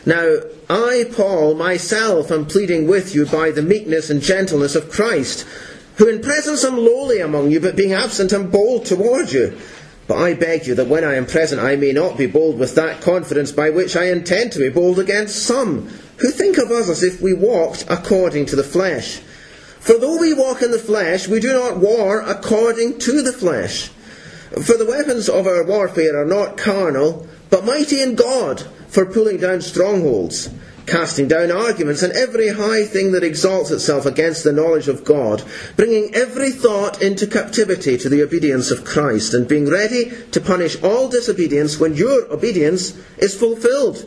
Now, I, Paul, myself am pleading with you by the meekness and gentleness of Christ, who in presence am lowly among you, but being absent am bold toward you. But I beg you that when I am present I may not be bold with that confidence by which I intend to be bold against some, who think of us as if we walked according to the flesh. For though we walk in the flesh, we do not war according to the flesh. For the weapons of our warfare are not carnal, but mighty in God, for pulling down strongholds, casting down arguments and every high thing that exalts itself against the knowledge of God, bringing every thought into captivity to the obedience of Christ, and being ready to punish all disobedience when your obedience is fulfilled.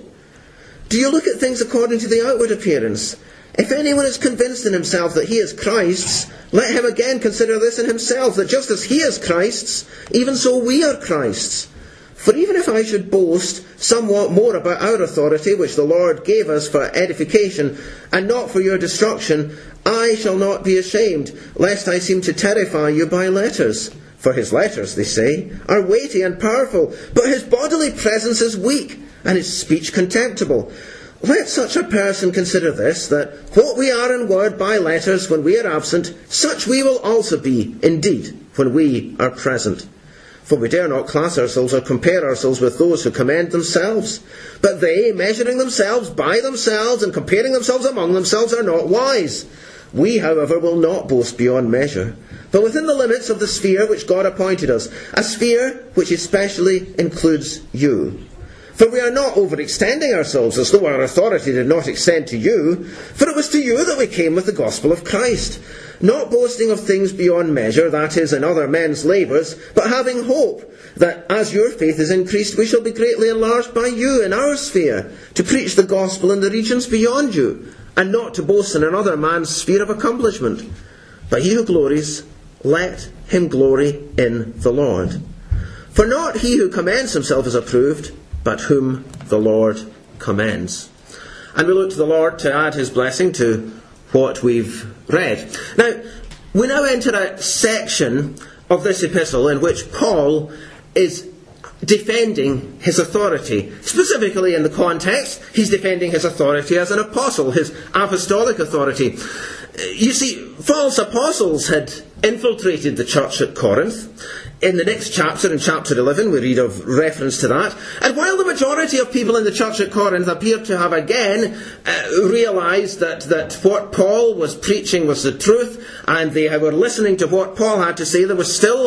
Do you look at things according to the outward appearance? If anyone is convinced in himself that he is Christ's, let him again consider this in himself, that just as he is Christ's, even so we are Christ's. For even if I should boast somewhat more about our authority, which the Lord gave us for edification, and not for your destruction, I shall not be ashamed, lest I seem to terrify you by letters. For his letters, they say, are weighty and powerful, but his bodily presence is weak, and his speech contemptible. Let such a person consider this, that what we are in word by letters when we are absent, such we will also be, indeed, when we are present. For we dare not class ourselves or compare ourselves with those who commend themselves. But they, measuring themselves by themselves and comparing themselves among themselves, are not wise. We, however, will not boast beyond measure, but within the limits of the sphere which God appointed us, a sphere which especially includes you. For we are not overextending ourselves as though our authority did not extend to you, for it was to you that we came with the gospel of Christ, not boasting of things beyond measure, that is, in other men's labours, but having hope that as your faith is increased, we shall be greatly enlarged by you in our sphere, to preach the gospel in the regions beyond you, and not to boast in another man's sphere of accomplishment. But he who glories, let him glory in the Lord. For not he who commends himself is approved, but whom the Lord commends. And we look to the Lord to add his blessing to what we've read. Now, we now enter a section of this epistle in which Paul is defending his authority. Specifically in the context, he's defending his authority as an apostle, his apostolic authority. You see, false apostles had infiltrated the church at Corinth. In the next chapter, in chapter 11, we read of reference to that. And while the majority of people in the church at Corinth appear to have again realised that what Paul was preaching was the truth, and they were listening to what Paul had to say, there was still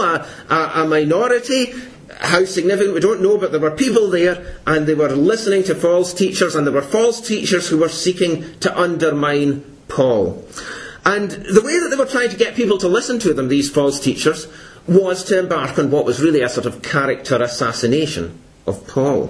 a minority. How significant, we don't know, but there were people there, and they were listening to false teachers, and there were false teachers who were seeking to undermine Paul. And the way that they were trying to get people to listen to them, these false teachers, was to embark on what was really a sort of character assassination of Paul.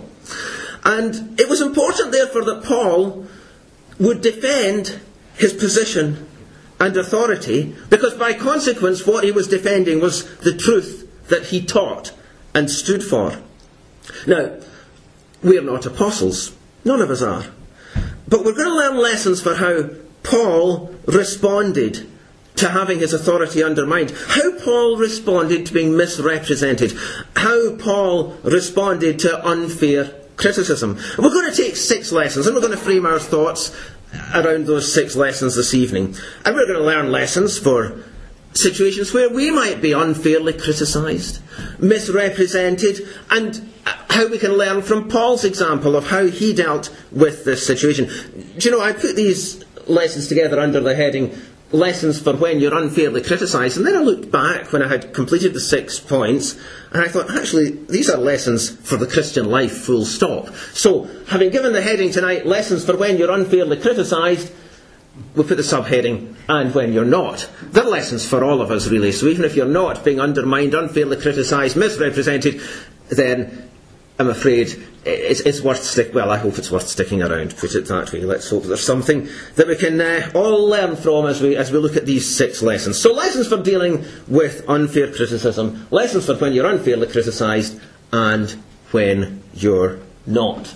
And it was important, therefore, that Paul would defend his position and authority, because by consequence what he was defending was the truth that he taught and stood for. Now, we're not apostles. None of us are. But we're going to learn lessons for how Paul responded to having his authority undermined. How Paul responded to being misrepresented. How Paul responded to unfair criticism. We're going to take 6 lessons, and we're going to frame our thoughts around those 6 lessons this evening. And we're going to learn lessons for situations where we might be unfairly criticised, misrepresented, and how we can learn from Paul's example of how he dealt with this situation. Do you know, I put these lessons together under the heading Lessons for When You're Unfairly Criticised, and then I looked back when I had completed the 6 points, and I thought, actually, these are lessons for the Christian life, full stop. So, having given the heading tonight, Lessons for When You're Unfairly Criticised, we'll put the subheading, and when you're not. They're lessons for all of us, really. So even if you're not being undermined, unfairly criticised, misrepresented, then I'm afraid it's worth I hope it's worth sticking around, put it that way. Let's hope there's something that we can all learn from as we look at these 6 lessons. So lessons for dealing with unfair criticism, lessons for when you're unfairly criticised, and when you're not.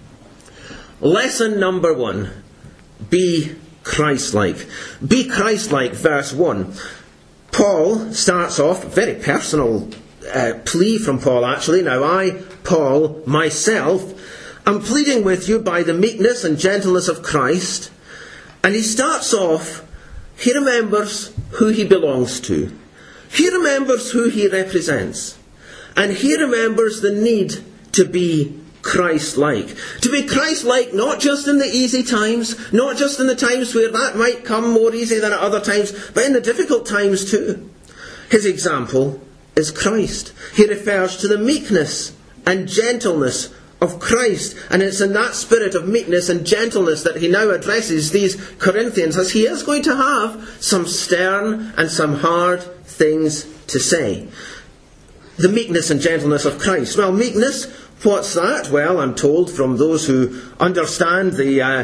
Lesson number 1, be Christ-like. Be Christ-like, verse 1. Paul starts off, very personal plea from Paul actually. Now I, Paul, myself, I'm pleading with you by the meekness and gentleness of Christ. And he starts off, he remembers who he belongs to. He remembers who he represents. And he remembers the need to be Christ-like. To be Christ-like not just in the easy times, not just in the times where that might come more easy than at other times, but in the difficult times too. His example is Christ. He refers to the meekness and gentleness of Christ. And it's in that spirit of meekness and gentleness that he now addresses these Corinthians, as he is going to have some stern and some hard things to say. The meekness and gentleness of Christ. Well, meekness, what's that? Well, I'm told from those who understand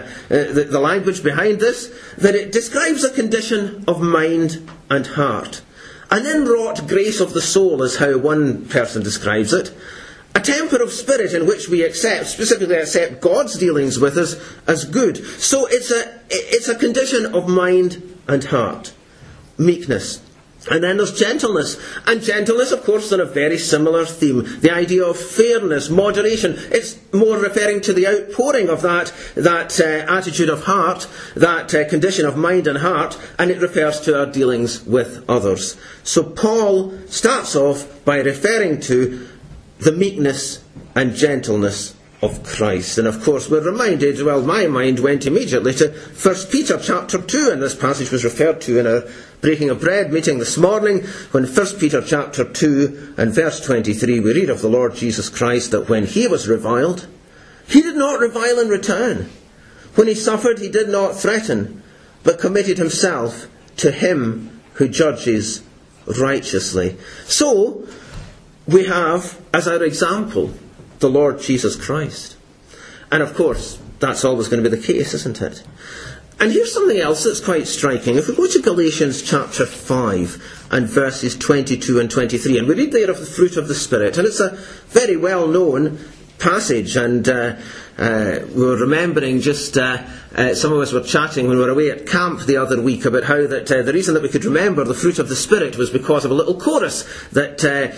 the language behind this, that it describes a condition of mind and heart. An inwrought grace of the soul is how one person describes it. A temper of spirit in which we specifically accept God's dealings with us as good. So it's a condition of mind and heart. Meekness. And then there's gentleness. And gentleness, of course, on a very similar theme. The idea of fairness, moderation. It's more referring to the outpouring of that attitude of heart, that condition of mind and heart, and it refers to our dealings with others. So Paul starts off by referring to the meekness and gentleness of Christ. And of course we're reminded, well, my mind went immediately to 1 Peter chapter 2, and this passage was referred to in our breaking of bread meeting this morning, when 1 Peter chapter 2 and verse 23 we read of the Lord Jesus Christ that when he was reviled, he did not revile in return. When he suffered, he did not threaten, but committed himself to him who judges righteously. So we have as our example the Lord Jesus Christ. And of course, that's always going to be the case, isn't it? And here's something else that's quite striking. If we go to Galatians chapter 5 and verses 22 and 23, and we read there of the fruit of the Spirit, and it's a very well-known passage, and we were remembering just, some of us were chatting when we were away at camp the other week about how that the reason that we could remember the fruit of the Spirit was because of a little chorus that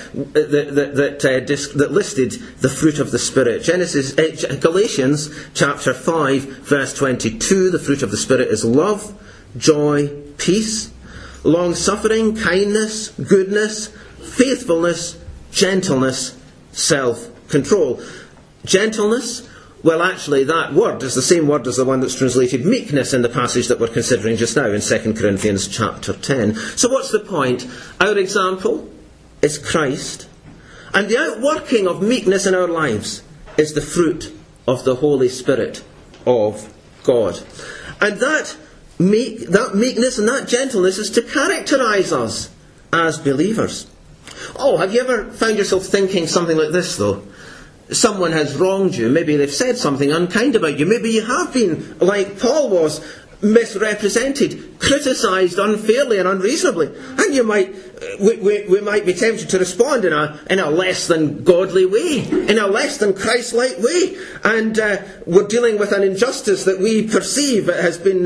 listed the fruit of the Spirit. Galatians chapter 5 verse 22, the fruit of the Spirit is love, joy, peace, long-suffering, kindness, goodness, faithfulness, gentleness, self-control. Gentleness, well, actually that word is the same word as the one that's translated meekness in the passage that we're considering just now in 2 Corinthians chapter 10. So what's the point? Our example is Christ, and the outworking of meekness in our lives is the fruit of the Holy Spirit of God. And that meekness and that gentleness is to characterise us as believers. Oh, have you ever found yourself thinking something like this, though? Someone has wronged you. Maybe they've said something unkind about you. Maybe you have been, like Paul was, misrepresented, criticised unfairly and unreasonably. And we might be tempted to respond in a less than godly way, in a less than Christ-like way. And we're dealing with an injustice that we perceive has been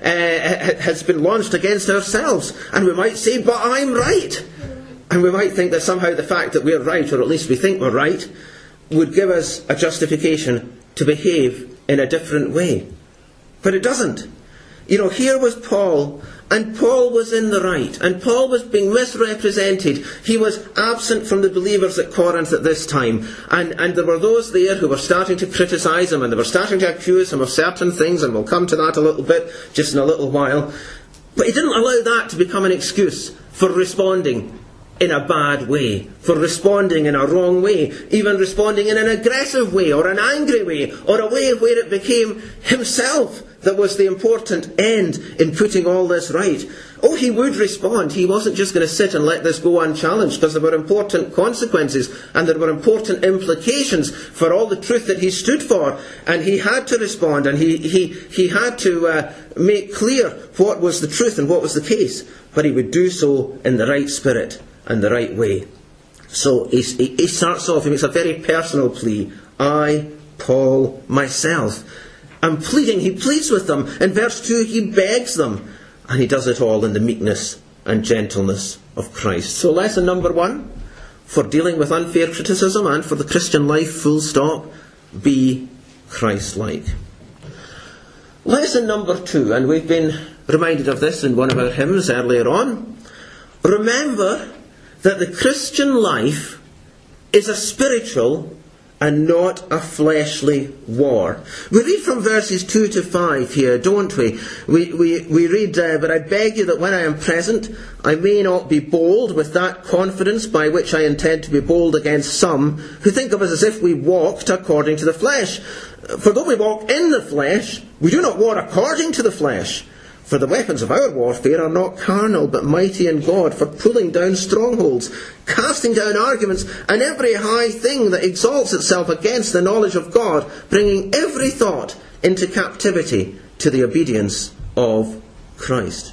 launched against ourselves. And we might say, but I'm right. And we might think that somehow the fact that we're right, or at least we think we're right, would give us a justification to behave in a different way. But it doesn't. You know, here was Paul, and Paul was in the right, and Paul was being misrepresented. He was absent from the believers at Corinth at this time, and there were those there who were starting to criticise him, and they were starting to accuse him of certain things, and we'll come to that a little bit, just in a little while. But he didn't allow that to become an excuse for responding in a bad way, for responding in a wrong way, even responding in an aggressive way, or an angry way, or a way where it became himself that was the important end in putting all this right. Oh, he would respond. He wasn't just going to sit and let this go unchallenged, because there were important consequences and there were important implications for all the truth that he stood for. And he had to respond, and he had to make clear what was the truth and what was the case. But he would do so in the right spirit and the right way. So he starts off, he makes a very personal plea. I, Paul, myself, am pleading. He pleads with them. In verse 2, he begs them. And he does it all in the meekness and gentleness of Christ. So lesson number 1, for dealing with unfair criticism and for the Christian life, full stop, be Christ-like. Lesson number 2, and we've been reminded of this in one of our hymns earlier on. Remember that the Christian life is a spiritual and not a fleshly war. We read from verses 2 to 5 here, don't we? We read, but I beg you that when I am present, I may not be bold with that confidence by which I intend to be bold against some who think of us as if we walked according to the flesh. For though we walk in the flesh, we do not war according to the flesh. For the weapons of our warfare are not carnal, but mighty in God, for pulling down strongholds, casting down arguments, and every high thing that exalts itself against the knowledge of God, bringing every thought into captivity to the obedience of Christ.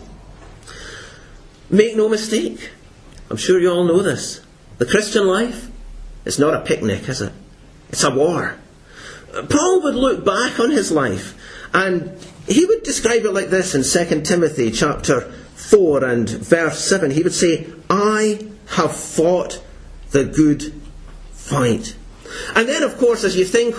Make no mistake, I'm sure you all know this. The Christian life is not a picnic, is it? It's a war. Paul would look back on his life, and he would describe it like this in 2 Timothy chapter 4 and verse 7. He would say, I have fought the good fight. And then, of course, as you think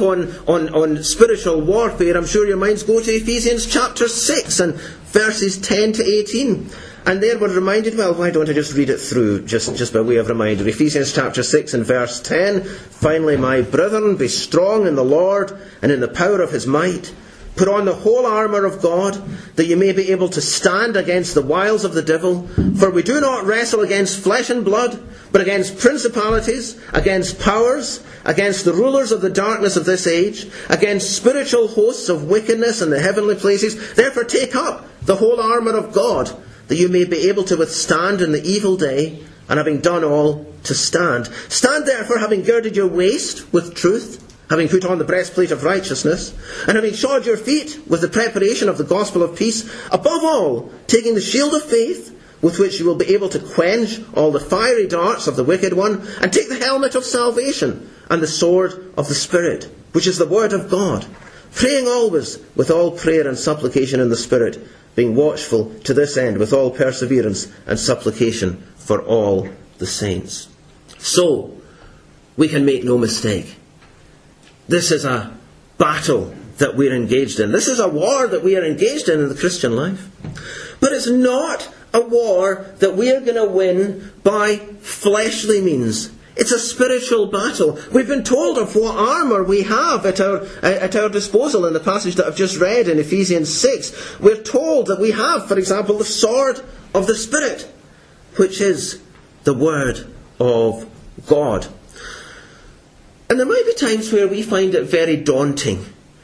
on spiritual warfare, I'm sure your minds go to Ephesians chapter 6 and verses 10 to 18. And there we're reminded, well, why don't I just read it through, just by way of reminder. Ephesians chapter 6 and verse 10. Finally, my brethren, be strong in the Lord and in the power of his might. Put on the whole armour of God, that you may be able to stand against the wiles of the devil. For we do not wrestle against flesh and blood, but against principalities, against powers, against the rulers of the darkness of this age, against spiritual hosts of wickedness in the heavenly places. Therefore take up the whole armour of God, that you may be able to withstand in the evil day, and having done all, to stand. Stand therefore, having girded your waist with truth, having put on the breastplate of righteousness, and having shod your feet with the preparation of the gospel of peace, above all, taking the shield of faith, with which you will be able to quench all the fiery darts of the wicked one, and take the helmet of salvation, and the sword of the Spirit, which is the word of God, praying always with all prayer and supplication in the Spirit, being watchful to this end with all perseverance and supplication for all the saints. So, we can make no mistake. This is a battle that we're engaged in. This is a war that we are engaged in the Christian life. But it's not a war that we are going to win by fleshly means. It's a spiritual battle. We've been told of what armour we have at our disposal in the passage that I've just read in Ephesians 6. We're told that we have, for example, the sword of the Spirit, which is the Word of God. And there might be times where we find it very daunting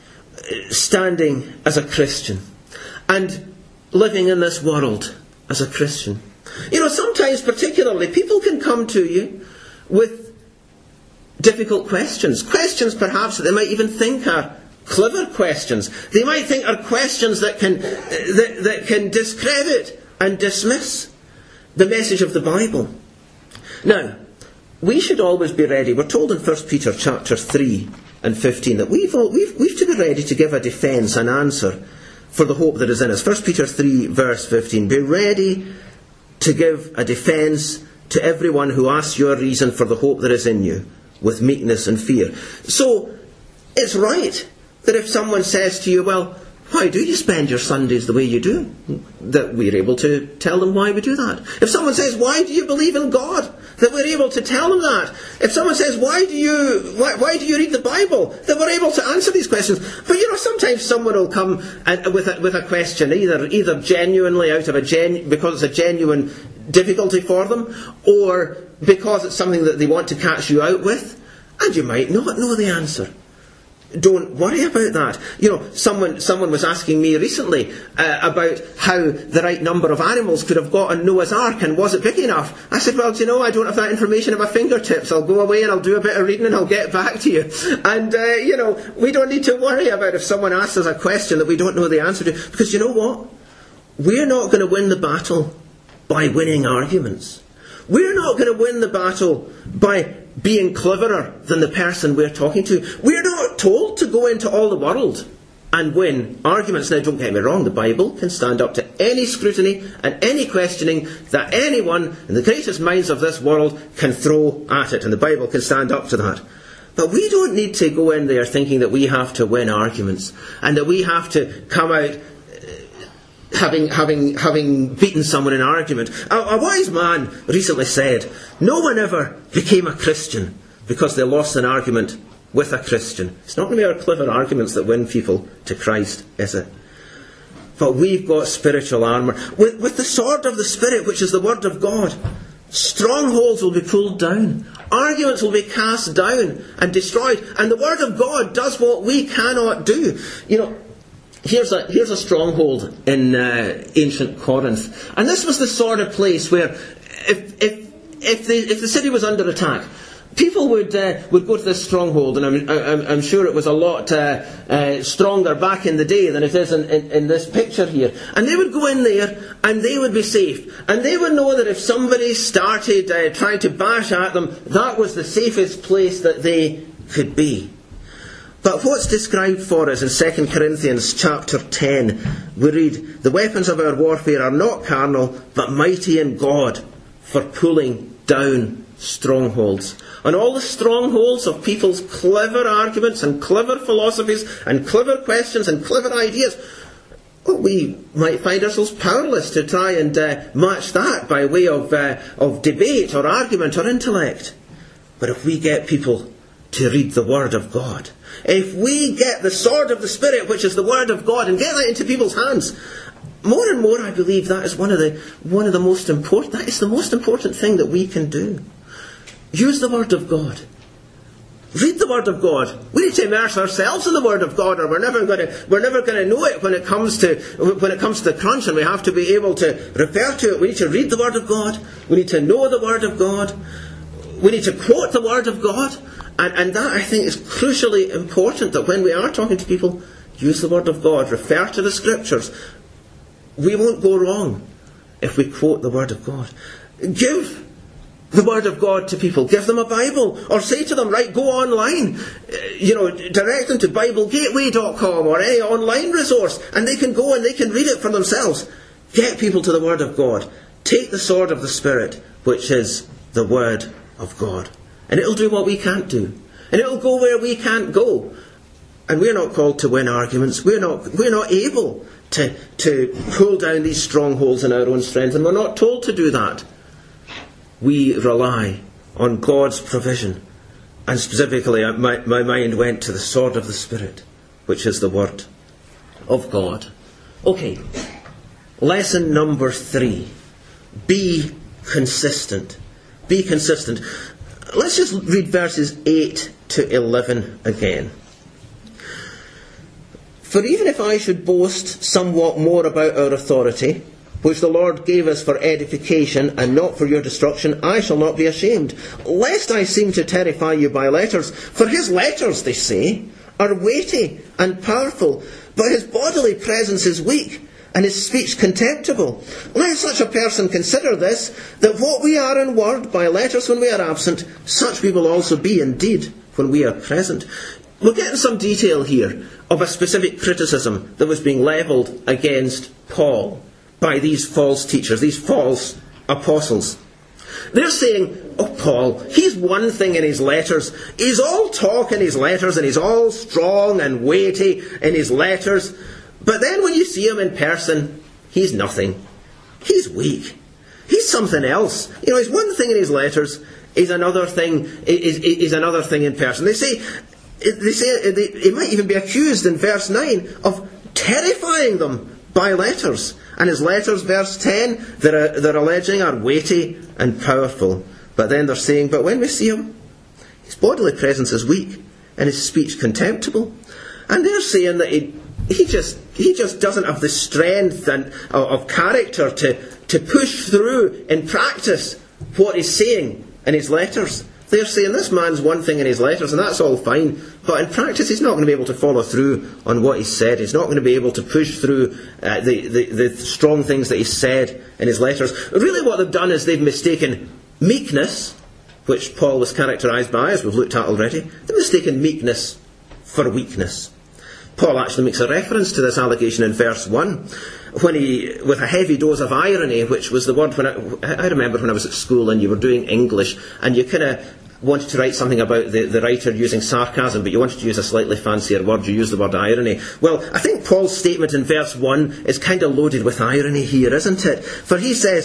standing as a Christian and living in this world as a Christian. You know, sometimes particularly people can come to you with difficult questions. Questions perhaps that they might even think are clever questions. They might think are questions that can discredit and dismiss the message of the Bible. Now, we should always be ready. We're told in 1 Peter chapter 3 and 15 that we've to be ready to give a defence, an answer for the hope that is in us. 1 Peter 3 verse 15. Be ready to give a defence to everyone who asks your reason for the hope that is in you, with meekness and fear. So, it's right that if someone says to you, well, why do you spend your Sundays the way you do? That we're able to tell them why we do that. If someone says, why do you believe in God? That we're able to tell them that. If someone says, why do you read the Bible? That we're able to answer these questions. But you know, sometimes someone will come with a question, either genuinely because it's a genuine difficulty for them, or because it's something that they want to catch you out with, and you might not know the answer. Don't worry about that. You know, someone was asking me recently about how the right number of animals could have got on Noah's Ark, and was it big enough? I said, well, do you know, I don't have that information at my fingertips. I'll go away and I'll do a bit of reading and I'll get back to you. And, you know, we don't need to worry about if someone asks us a question that we don't know the answer to. Because you know what? We're not going to win the battle by winning arguments. We're not going to win the battle by being cleverer than the person we're talking to. We're not told to go into all the world and win arguments. Now, don't get me wrong, the Bible can stand up to any scrutiny and any questioning that anyone in the greatest minds of this world can throw at it, and the Bible can stand up to that. But we don't need to go in there thinking that we have to win arguments and that we have to come out having beaten someone in an argument. A wise man recently said, no one ever became a Christian because they lost an argument with a Christian. It's not going to be our clever arguments that win people to Christ, is it? But we've got spiritual armour. With the sword of the Spirit, which is the Word of God, strongholds will be pulled down. Arguments will be cast down and destroyed. And the Word of God does what we cannot do. You know, here's a stronghold in ancient Corinth. And this was the sort of place where if the city was under attack, people would go to this stronghold, and I'm sure it was a lot stronger back in the day than it is in this picture here. And they would go in there, and they would be safe. And they would know that if somebody started trying to bash at them, that was the safest place that they could be. But what's described for us in 2 Corinthians chapter 10, we read, the weapons of our warfare are not carnal, but mighty in God for pulling down strongholds. And all the strongholds of people's clever arguments and clever philosophies and clever questions and clever ideas, we might find ourselves powerless to try and match that by way of debate or argument or intellect. But if we get people to read the Word of God, if we get the sword of the Spirit, which is the Word of God, and get that into people's hands, more and more I believe that is one of the most important. That is the most important thing that we can do. Use the Word of God. Read the Word of God. We need to immerse ourselves in the Word of God, or we're never going to know it when it comes to the crunch, and we have to be able to refer to it. We need to read the Word of God. We need to know the Word of God. We need to quote the Word of God. And that, I think, is crucially important, that when we are talking to people, use the Word of God. Refer to the Scriptures. We won't go wrong if we quote the Word of God. Give the Word of God to people. Give them a Bible. Or say to them, right, go online. Direct them to BibleGateway.com or any online resource. And they can go and they can read it for themselves. Get people to the Word of God. Take the sword of the Spirit, which is the Word of God. And it'll do what we can't do. And it'll go where we can't go. And we're not called to win arguments. We're not able to pull down these strongholds in our own strength. And we're not told to do that. We rely on God's provision. And specifically, my mind went to the sword of the Spirit, which is the Word of God. Okay, lesson number 3. Be consistent. Be consistent. Let's just read verses 8 to 11 again. For even if I should boast somewhat more about our authority, which the Lord gave us for edification and not for your destruction, I shall not be ashamed, lest I seem to terrify you by letters. For his letters, they say, are weighty and powerful, but his bodily presence is weak, and his speech contemptible. Let such a person consider this, that what we are in word by letters when we are absent, such we will also be in deed when we are present. We're getting some detail here of a specific criticism that was being levelled against Paul by these false teachers, these false apostles. They're saying, Paul, he's one thing in his letters. He's all talk in his letters, and he's all strong and weighty in his letters. But then when you see him in person, he's nothing. He's weak. He's something else. He's one thing in his letters, he's another thing. Is another thing in person. They say he might even be accused in verse 9 of terrifying them by letters. And his letters, verse 10, they're alleging are weighty and powerful. But then they're saying, but when we see him, his bodily presence is weak and his speech contemptible. And they're saying that he just doesn't have the strength and of character to push through in practice what he's saying in his letters. They're saying this man's one thing in his letters, and that's all fine, but in practice he's not going to be able to follow through on what he's said. He's not going to be able to push through the strong things that he said in his letters. Really what they've done is they've mistaken meekness, which Paul was characterised by, as we've looked at already. They've mistaken meekness for weakness. Paul actually makes a reference to this allegation in verse 1, when he, with a heavy dose of irony, which was the word when I remember when I was at school and you were doing English, and you kind of wanted to write something about the writer using sarcasm, but you wanted to use a slightly fancier word, you used the word irony. Well, I think Paul's statement in verse 1 is kind of loaded with irony here, isn't it? For he says,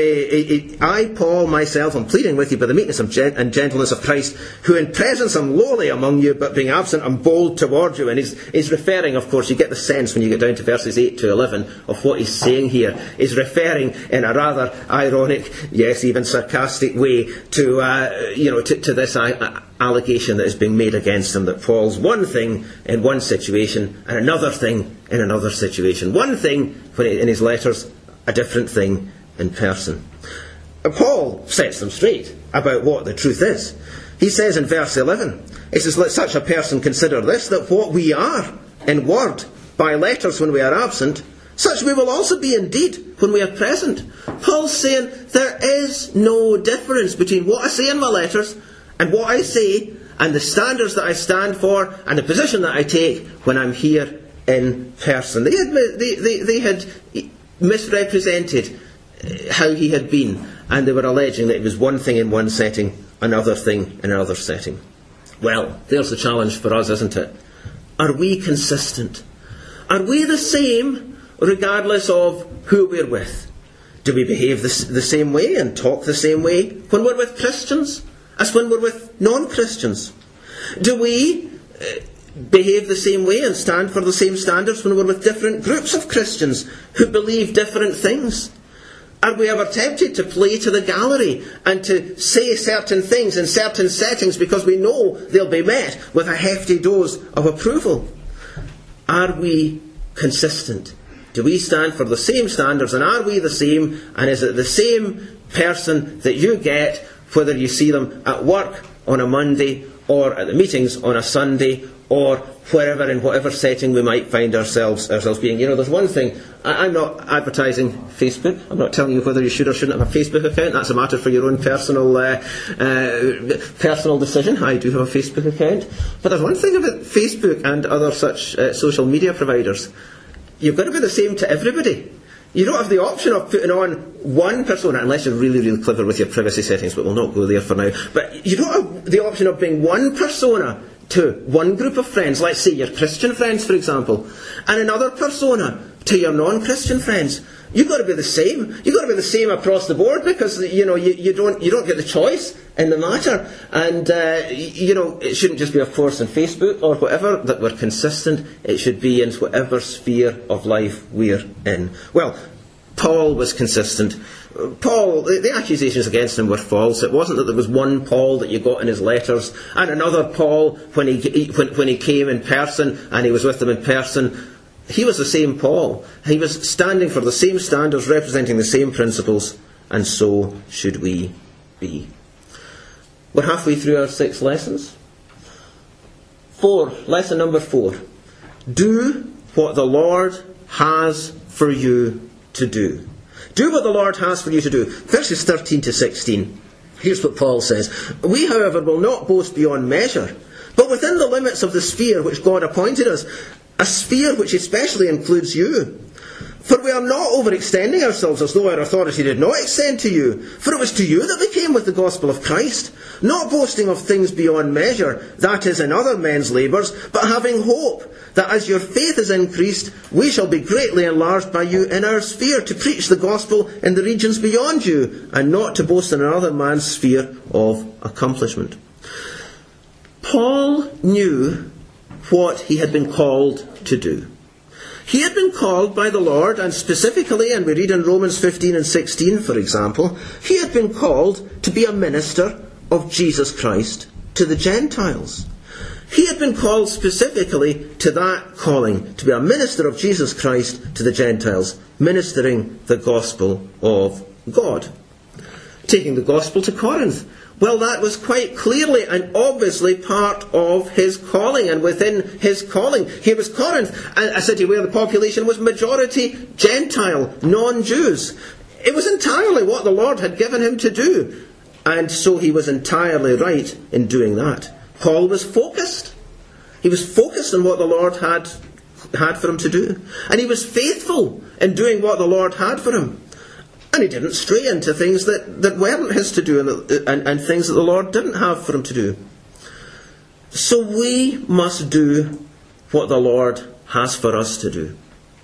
I, Paul, myself, am pleading with you by the meekness and gentleness of Christ, who in presence am lowly among you, but being absent am bold toward you. And he's referring, of course, you get the sense when you get down to verses 8 to 11 of what he's saying here. He's referring in a rather ironic, yes, even sarcastic way to this allegation that is being made against him, that Paul's one thing in one situation and another thing in another situation. One thing in his letters, a different thing in person. Paul sets them straight about what the truth is. He says in verse 11, he says, let such a person consider this, that what we are in word by letters when we are absent, such we will also be indeed when we are present. Paul's saying there is no difference between what I say in my letters and what I say and the standards that I stand for and the position that I take when I'm here in person. They had misrepresented how he had been, and they were alleging that it was one thing in one setting, another thing in another setting. Well, there's the challenge for us, isn't it? Are we consistent? Are we the same regardless of who we're with? Do we behave the same way and talk the same way when we're with Christians as when we're with non-Christians? Do we behave the same way and stand for the same standards when we're with different groups of Christians who believe different things? Are we ever tempted to play to the gallery and to say certain things in certain settings because we know they'll be met with a hefty dose of approval? Are we consistent? Do we stand for the same standards, and are we the same? And is it the same person that you get whether you see them at work on a Monday or at the meetings on a Sunday or wherever, in whatever setting we might find ourselves being? You know, there's one thing. I'm not advertising Facebook. I'm not telling you whether you should or shouldn't have a Facebook account. That's a matter for your own personal decision. I do have a Facebook account. But there's one thing about Facebook and other such social media providers. You've got to be the same to everybody. You don't have the option of putting on one persona, unless you're really, really clever with your privacy settings, but we'll not go there for now. But you don't have the option of being one persona to one group of friends, let's say your Christian friends, for example, and another persona to your non-Christian friends. You've got to be the same. You've got to be the same across the board, because you don't get the choice in the matter. And it shouldn't just be, of course, on Facebook or whatever that we're consistent. It should be in whatever sphere of life we're in. Well, Paul was consistent. Paul, the accusations against him were false. It wasn't that there was one Paul that you got in his letters and another Paul when he came in person and he was with them in person. He was the same Paul. He was standing for the same standards, representing the same principles, and so should we be. We're halfway through our 6 lessons. Lesson number 4. Do what the Lord has for you to do. Do what the Lord has for you to do. Verses 13 to 16. Here's what Paul says. We, however, will not boast beyond measure, but within the limits of the sphere which God appointed us, a sphere which especially includes you. For we are not overextending ourselves as though our authority did not extend to you. For it was to you that we came with the gospel of Christ, not boasting of things beyond measure, that is, in other men's labours, but having hope that as your faith is increased, we shall be greatly enlarged by you in our sphere, to preach the gospel in the regions beyond you, and not to boast in another man's sphere of accomplishment. Paul knew what he had been called to do. He had been called by the Lord, and specifically, and we read in Romans 15 and 16, for example, he had been called to be a minister of Jesus Christ to the Gentiles. He had been called specifically to that calling, to be a minister of Jesus Christ to the Gentiles, ministering the gospel of God. Taking the gospel to Corinth. Well, that was quite clearly and obviously part of his calling, and within his calling, here was Corinth, a city where the population was majority Gentile, non-Jews. It was entirely what the Lord had given him to do, and so he was entirely right in doing that. Paul was focused. He was focused on what the Lord had for him to do, and he was faithful in doing what the Lord had for him. And he didn't stray into things that weren't his to do and things that the Lord didn't have for him to do. So we must do what the Lord has for us to do.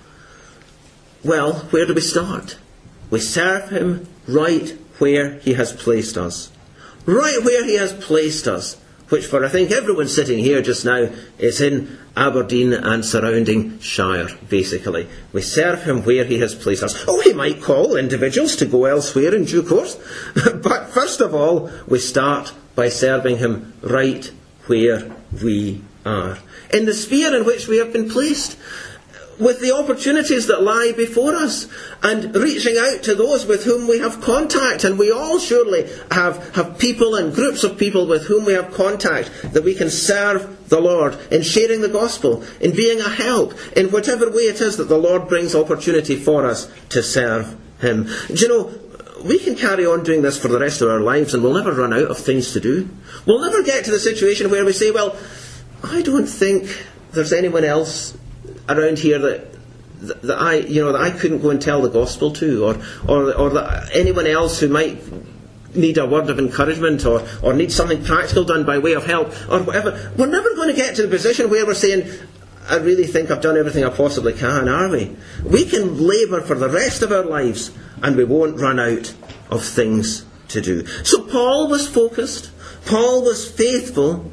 Well, where do we start? We serve him right where he has placed us. Right where he has placed us. Which for I think everyone sitting here just now is in Aberdeen and surrounding Shire, basically. We serve him where he has placed us. Oh, he might call individuals to go elsewhere in due course. But first of all, we start by serving him right where we are. In the sphere in which we have been placed. With the opportunities that lie before us, and reaching out to those with whom we have contact. And we all surely have people and groups of people with whom we have contact that we can serve the Lord in sharing the gospel, in being a help, in whatever way it is that the Lord brings opportunity for us to serve him. Do you know, we can carry on doing this for the rest of our lives and we'll never run out of things to do. We'll never get to the situation where we say, well, I don't think there's anyone else around here that I couldn't go and tell the gospel to, or that anyone else who might need a word of encouragement or need something practical done by way of help or whatever. We're never going to get to the position where we're saying, I really think I've done everything I possibly can, are we? We can labour for the rest of our lives and we won't run out of things to do. So Paul was focused. Paul was faithful.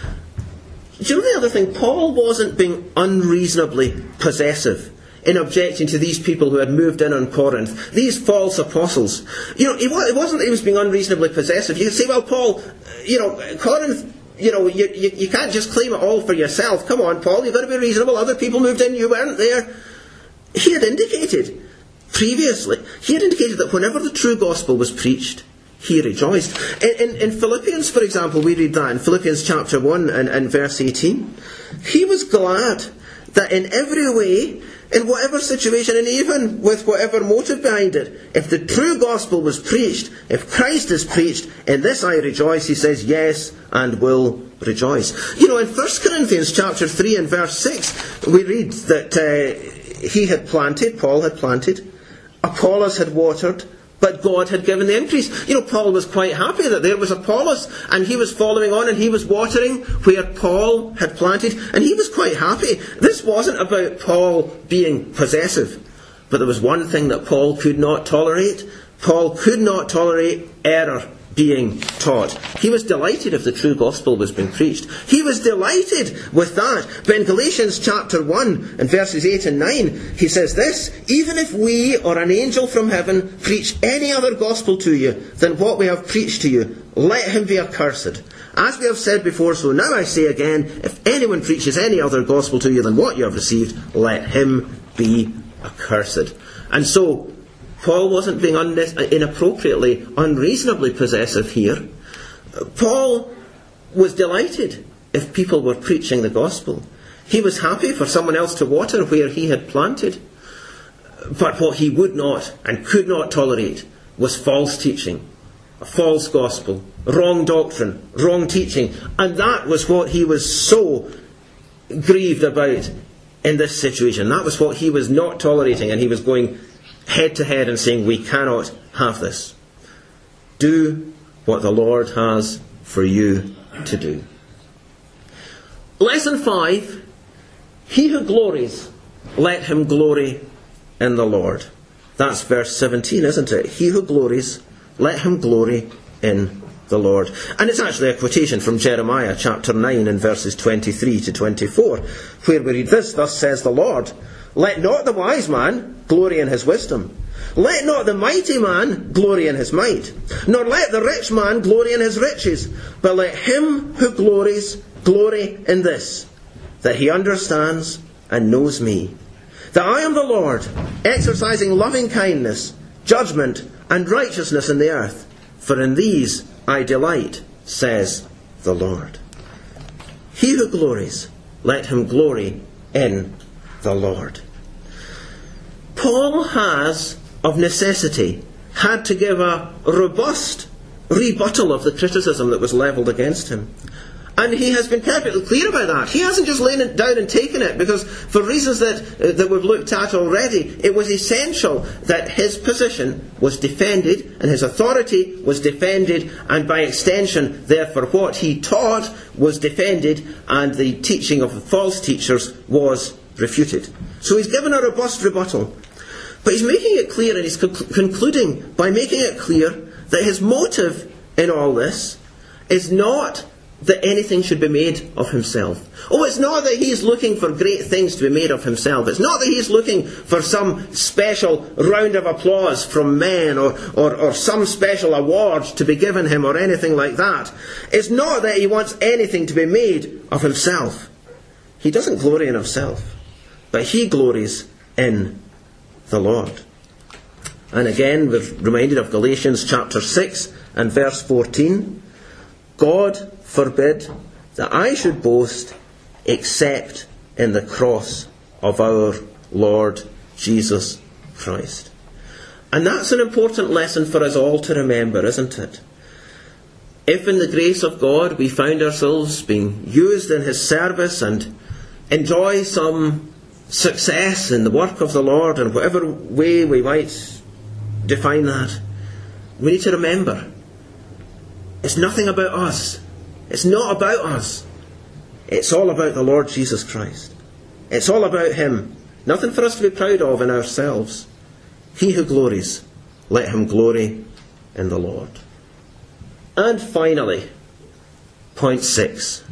Do you know the other thing? Paul wasn't being unreasonably possessive in objecting to these people who had moved in on Corinth, these false apostles. It wasn't that he was being unreasonably possessive. You could say, well, Paul, Corinth, you can't just claim it all for yourself. Come on, Paul, you've got to be reasonable. Other people moved in, you weren't there. He had indicated previously, that whenever the true gospel was preached, he rejoiced. In Philippians, for example, we read that in Philippians chapter 1 and verse 18. He was glad that in every way, in whatever situation, and even with whatever motive behind it, if the true gospel was preached, if Christ is preached, in this I rejoice, he says, yes, and will rejoice. In 1 Corinthians chapter 3 and verse 6, we read that Paul had planted, Apollos had watered, but God had given the increase. Paul was quite happy that there was Apollos, and he was following on and he was watering where Paul had planted, and he was quite happy. This wasn't about Paul being possessive, but there was one thing that Paul could not tolerate. Paul could not tolerate error being taught. He was delighted if the true gospel was being preached. He was delighted with that. But in Galatians chapter 1 and verses 8 and 9, he says this, even if we or an angel from heaven preach any other gospel to you than what we have preached to you, let him be accursed. As we have said before, so now I say again, if anyone preaches any other gospel to you than what you have received, let him be accursed. And so, Paul wasn't being inappropriately, unreasonably possessive here. Paul was delighted if people were preaching the gospel. He was happy for someone else to water where he had planted. But what he would not and could not tolerate was false teaching, a false gospel, wrong doctrine, wrong teaching. And that was what he was so grieved about in this situation. That was what he was not tolerating, and he was going head to head and saying, we cannot have this. Do what the Lord has for you to do. Lesson 5. He who glories, let him glory in the Lord. That's verse 17, isn't it? He who glories, let him glory in the Lord. And it's actually a quotation from Jeremiah chapter 9 and verses 23 to 24, where we read this, thus says the Lord, let not the wise man glory in his wisdom. Let not the mighty man glory in his might. Nor let the rich man glory in his riches. But let him who glories glory in this, that he understands and knows me. That I am the Lord, exercising loving kindness, judgment and righteousness in the earth. For in these I delight, says the Lord. He who glories, let him glory in the Lord. Paul has, of necessity, had to give a robust rebuttal of the criticism that was levelled against him. And he has been perfectly clear about that. He hasn't just lain it down and taken it, because for reasons that we've looked at already, it was essential that his position was defended and his authority was defended, and by extension, therefore, what he taught was defended and the teaching of the false teachers was refuted. So he's given a robust rebuttal. But he's making it clear, and he's concluding by making it clear that his motive in all this is not that anything should be made of himself. Oh, it's not that he's looking for great things to be made of himself. It's not that he's looking for some special round of applause from men or some special award to be given him or anything like that. It's not that he wants anything to be made of himself. He doesn't glory in himself, but he glories in the Lord. And again, we're reminded of Galatians chapter 6 and verse 14. God forbid that I should boast except in the cross of our Lord Jesus Christ. And that's an important lesson for us all to remember, isn't it? If in the grace of God we found ourselves being used in his service and enjoy some success in the work of the Lord, in whatever way we might define that, we need to remember it's nothing about us. It's not about us. It's all about the Lord Jesus Christ. It's all about him. Nothing for us to be proud of in ourselves. He who glories, let him glory in the Lord. And finally, point 6.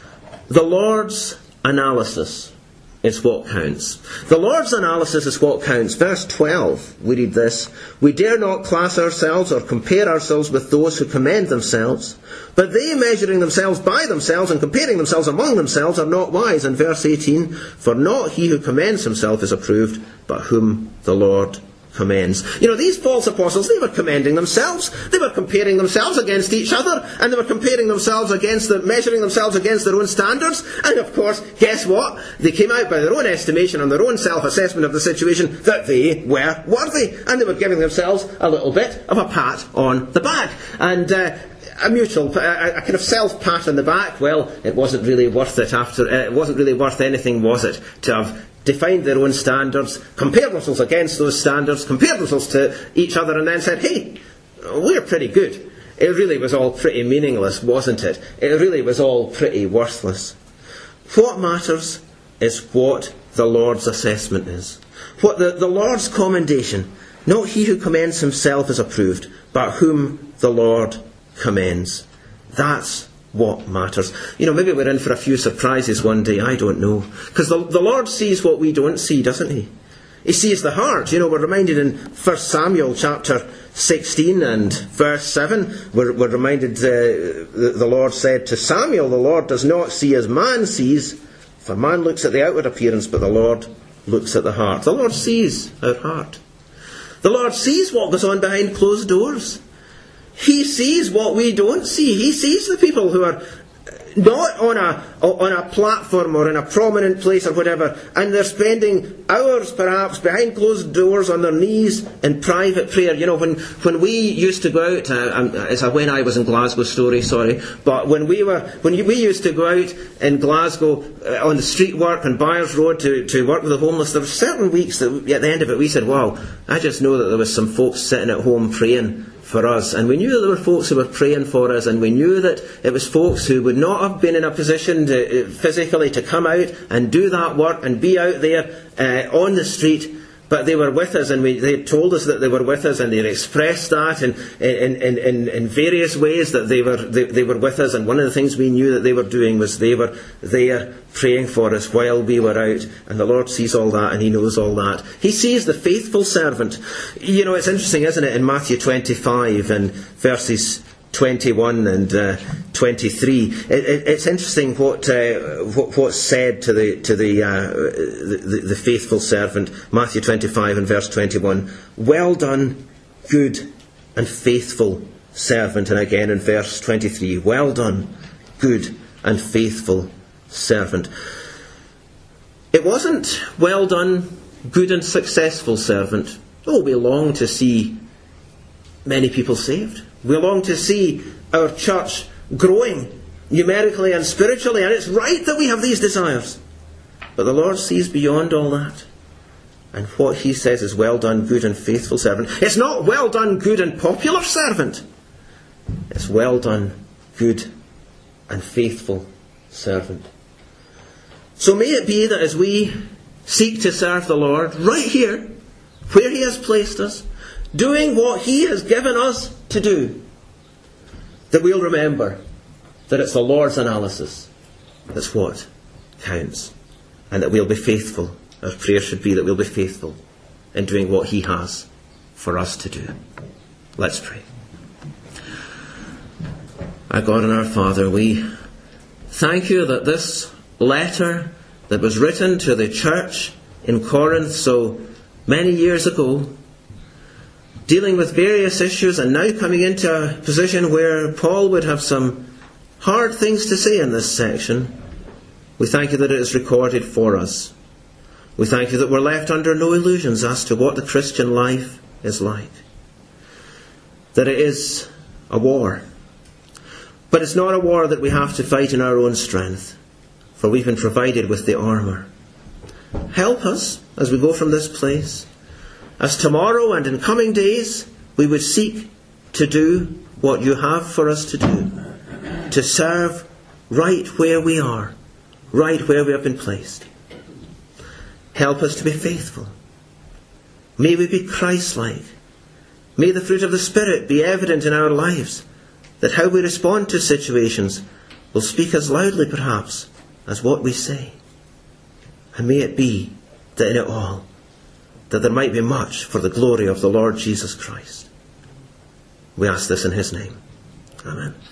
The Lord's analysis is what counts. The Lord's analysis is what counts. Verse 12, we read this. We dare not class ourselves or compare ourselves with those who commend themselves, but they, measuring themselves by themselves and comparing themselves among themselves, are not wise. And verse 18, for not he who commends himself is approved, but whom the Lord commends. You know, these false apostles, they were commending themselves. They were comparing themselves against each other, and they were comparing themselves measuring themselves against their own standards. And of course, guess what? They came out by their own estimation and their own self-assessment of the situation that they were worthy, and they were giving themselves a little bit of a pat on the back. And a kind of self-pat on the back. Well, it wasn't really worth it it wasn't really worth anything, was it, to have defined their own standards, compared themselves against those standards, compared themselves to each other, and then said, hey, we're pretty good. It really was all pretty meaningless, wasn't it? It really was all pretty worthless. What matters is what the Lord's assessment is. What the Lord's commendation. Not he who commends himself is approved, but whom the Lord commends. That's what matters. You know, maybe we're in for a few surprises one day, I don't know. Because the Lord sees what we don't see, doesn't he? He sees the heart. You know, we're reminded in 1 Samuel chapter 16 and verse 7, we're reminded the Lord said to Samuel, the Lord does not see as man sees, for man looks at the outward appearance, but the Lord looks at the heart. The Lord sees our heart. The Lord sees what goes on behind closed doors. He sees what we don't see. He sees the people who are not on a platform or in a prominent place or whatever, and they're spending hours perhaps behind closed doors on their knees in private prayer. You know, when we used to go out, it's a when I was in Glasgow story, sorry, but when we used to go out in Glasgow on the street work on Byres Road to work with the homeless, there were certain weeks that at the end of it we said, wow, I just know that there was some folks sitting at home praying for us, and we knew that there were folks who were praying for us, and we knew that it was folks who would not have been in a position physically to come out and do that work and be out there on the street, but they were with us, and they told us that they were with us, and they expressed that in various ways that they were with us. And one of the things we knew that they were doing was they were there praying for us while we were out. And the Lord sees all that, and he knows all that. He sees the faithful servant. You know, it's interesting, isn't it, in Matthew 25 and verses 21 and 23. It's interesting what's said to the faithful servant. Matthew 25 and verse 21. Well done, good and faithful servant. And again in verse 23. Well done, good and faithful servant. It wasn't well done, good and successful servant. Oh, we long to see many people saved. We long to see our church growing. numerically and spiritually, and it's right that we have these desires. But the Lord sees beyond all that. And what He says is, well done, good and faithful servant. It's not well done, good and popular servant. It's well done, good and faithful servant. So may it be that as we seek to serve the Lord right here, where He has placed us, doing what He has given us to do, that we'll remember that it's the Lord's analysis that's what counts. And that we'll be faithful. Our prayer should be that we'll be faithful in doing what He has for us to do. Let's pray. Our God and our Father, we thank You that this letter that was written to the church in Corinth so many years ago, dealing with various issues and now coming into a position where Paul would have some hard things to say in this section, we thank You that it is recorded for us. We thank You that we're left under no illusions as to what the Christian life is like. That it is a war. But it's not a war that we have to fight in our own strength, for we've been provided with the armour. Help us as we go from this place, as tomorrow and in coming days we would seek to do what You have for us to do, to serve right where we are, right where we have been placed. Help us to be faithful. May we be Christ-like. May the fruit of the Spirit be evident in our lives, that how we respond to situations will speak as loudly perhaps as what we say. And may it be that in it all, that there might be much for the glory of the Lord Jesus Christ. We ask this in His name. Amen.